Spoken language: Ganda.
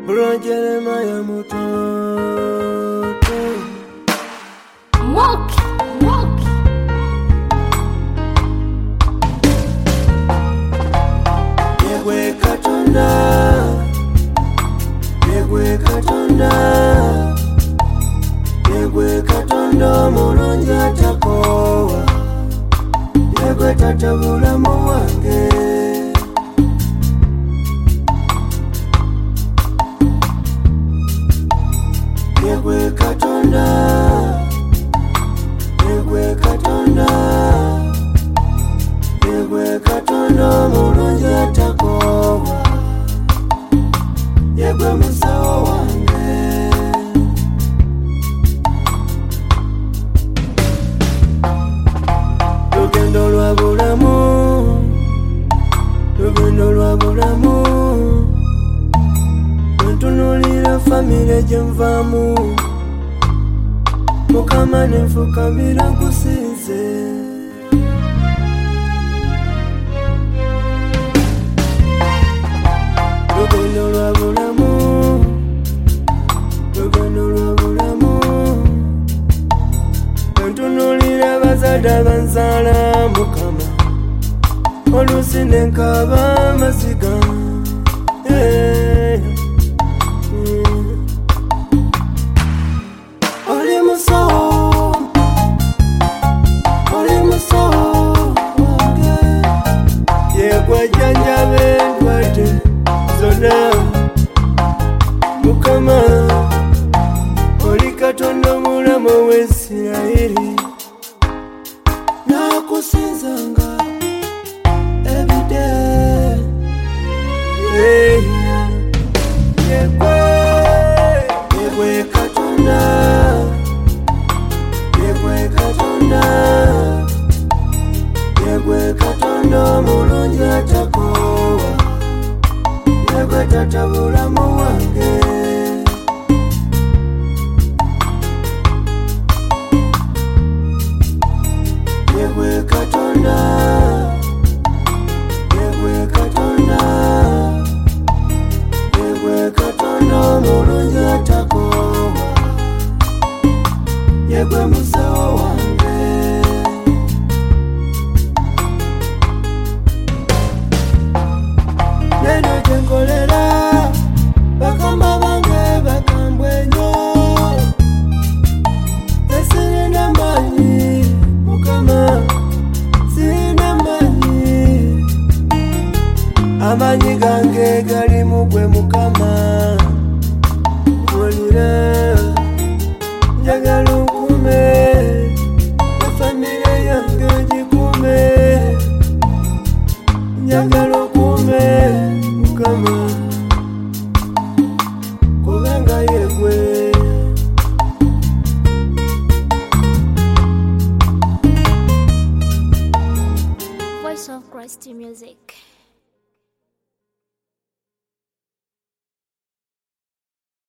Bro Jeremiah Mutoto Moki Yegwe Katonda Yegwe Katonda Yegwe Katonda mulungi atakowa Yegwe tata bulamu wange Yegwe Katonda Yegwe Katonda Yegwe Katonda mulungi atakowa Yegwe musawo wange Lugendo lwa bulamu Lugendo lwa bulamu Ntunulira famire gyenvamu Mukama nenfukamira nkusinze Lugendo lwa bulamu Lugendo lwa bulamu Ntunulira bazadde banzala Mukama Oluusi nenkaba amaziga Oli musawo wange Yegwe jjanjabe endwadde zonna Mukama oli Katonda omulamu ow'Isirayiri Nakusinzanga everyday Yegwe Katonda Yegwe Katonda Yegwe Katonda mulungi atakowa Yegwe tata bulamu wange Yegwe Katonda Yegwe Katonda Yegwe Katonda mulungi atakowa Yegwe musawo wange Neno gyenkolera bakama bange bakambwe nnyo Sirina maanyi Mukama sirina maanyi Amaanyi gange gali mu gwe Mukama Mpulira njagala onkume Efamire yange ogikume Njagala okume Mukama kubanga yegwe Voice of Christ Music.